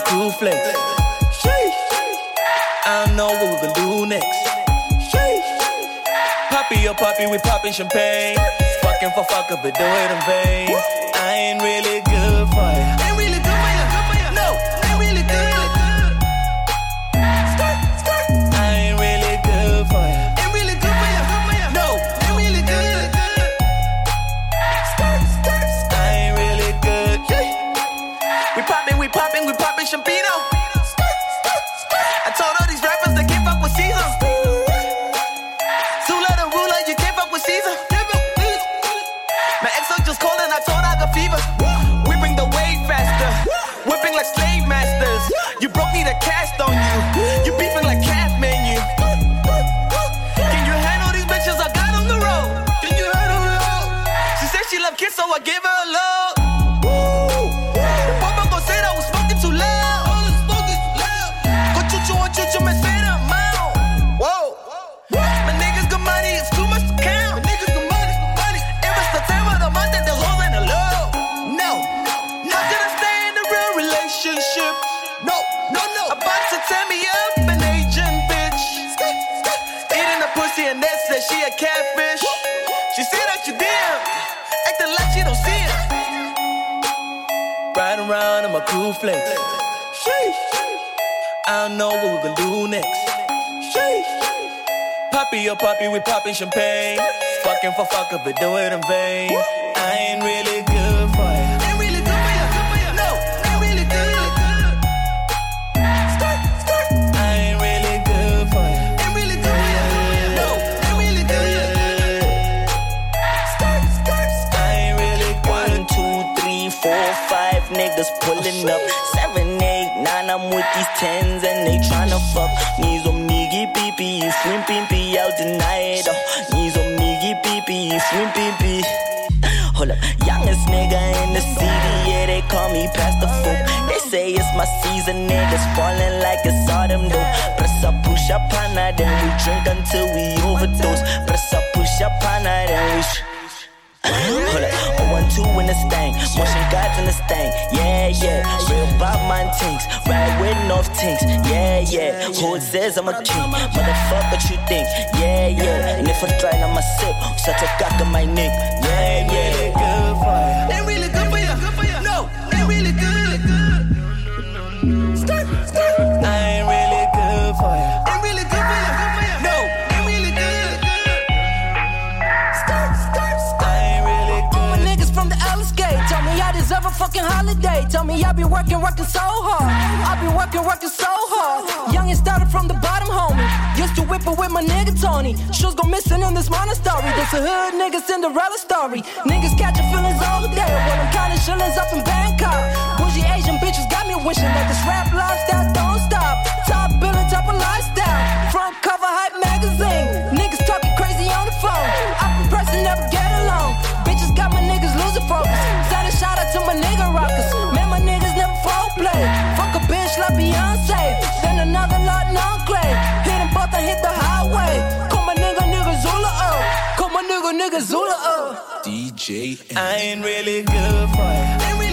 crew flex. I don't know what we gon' do next. Poppy, oh poppy, we poppin' champagne. Fucking for fuck up, but do it in vain. I ain't really good for ya. Ain't really good for ya. No, ain't really good. I ain't really good for ya. Ain't really good for ya. No, ain't really good. I ain't really good. We poppin' champino. I told all these rappers they can't fuck with Caesar. Two-letter ruler, you can't fuck with Caesar. My ex just called and I told I got fever. We bring the wave faster, whipping like slave masters. You broke me the cast on you. You beefing like calf menu. Can you handle these bitches I got on the road? Can you handle it? She said she love kids, so I gave her a love. The papa gon' say that I was smoking too loud. Go chuchu, me say the amount. Whoa. My niggas got money, it's too much to count. My niggas got money. It was the time of the month that the hoes ain't alone. No. Not gonna stay in a real relationship. No. About to tear me up, an Asian bitch. Eating a pussy and that said she a catfish. She said that you damn, acting like she don't see it. Riding around in my crew flex. I don't know what we gon' do next. Poppy, oh poppy, we poppin' champagne. Fucking for fuck up, but do it in vain. I ain't really good for ya. Ain't really good for ya. No, ain't really good. I ain't really good for ya. Ain't really good for ya. No, ain't really good. I ain't really good. 1, 2, 3, 4, 5 niggas pulling up. 7, 8, 9, I'm with these 10s and they tryna fuck. Ni som nigga pipi, swim pimpi, I'll deny it. Ni som nigga pipi, swim pimpi. Hold up, youngest nigga in the city, yeah, they call me Pastor Folk. They say it's my season, niggas falling like it's autumn though. Press up, push up, pana, then we drink until we overdose. Press up, push up, pana, then we hold up, 1, 2 in the stain, motion gods in the stain, yeah. Real Bob man tinks, ride with North tinks, yeah. Who says I'm a king? Motherfucker, what you think? Yeah. And if I try, I'm a sip, such a cock on my neck, yeah. Good for ya. Ain't really good for ya. No, ain't really good. I ain't really good for ya. Ain't really good for ya. No, ain't really good. I ain't really good. All my niggas from the Alice Gate tell me I deserve a fucking holiday. Tell me I be working so hard. I be working so hard. Young and started from the bottom, homie. Used to whip it with my nigga Tony. Shoes go missing in this monastery. This a hood nigga Cinderella story. Niggas catching feelings all day. Well, I'm counting shillings up in Bangkok. Bougie Asian bitches got me wishing that this rap lifestyle don't stop. Top billing, top of lifestyle. Front cover hype magazine. Niggas talking crazy on the phone. I've been pressing, never get along. Bitches got my niggas losing focus. Send a shout out to my nigga rockers. Man, my niggas never foreplay. Fuck a bitch like Beyonce. Then another lot non-clay. Hit them both and hit the highway. Call my nigga Zula up. Call my nigga Zula up. DJ, I ain't really good for ya.